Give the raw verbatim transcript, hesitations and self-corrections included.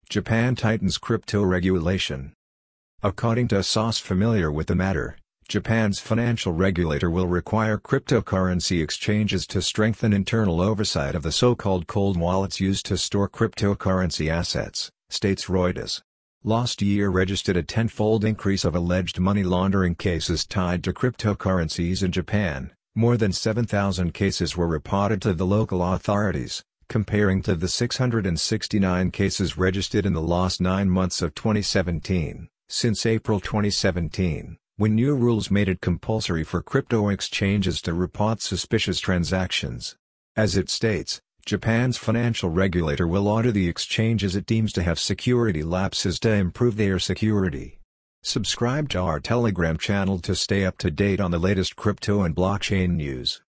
Japan tightens crypto regulation. According to a source familiar with the matter, Japan's financial regulator will require cryptocurrency exchanges to strengthen internal oversight of the so-called cold wallets used to store cryptocurrency assets, states Reuters. Last year registered a tenfold increase of alleged money laundering cases tied to cryptocurrencies in Japan. More than seven thousand cases were reported to the local authorities, comparing to the six hundred sixty-nine cases registered in the last nine months of twenty seventeen. Since April twenty seventeen, when new rules made it compulsory for crypto exchanges to report suspicious transactions. As it states, Japan's financial regulator will order the exchanges it deems to have security lapses to improve their security. Subscribe to our Telegram channel to stay up to date on the latest crypto and blockchain news.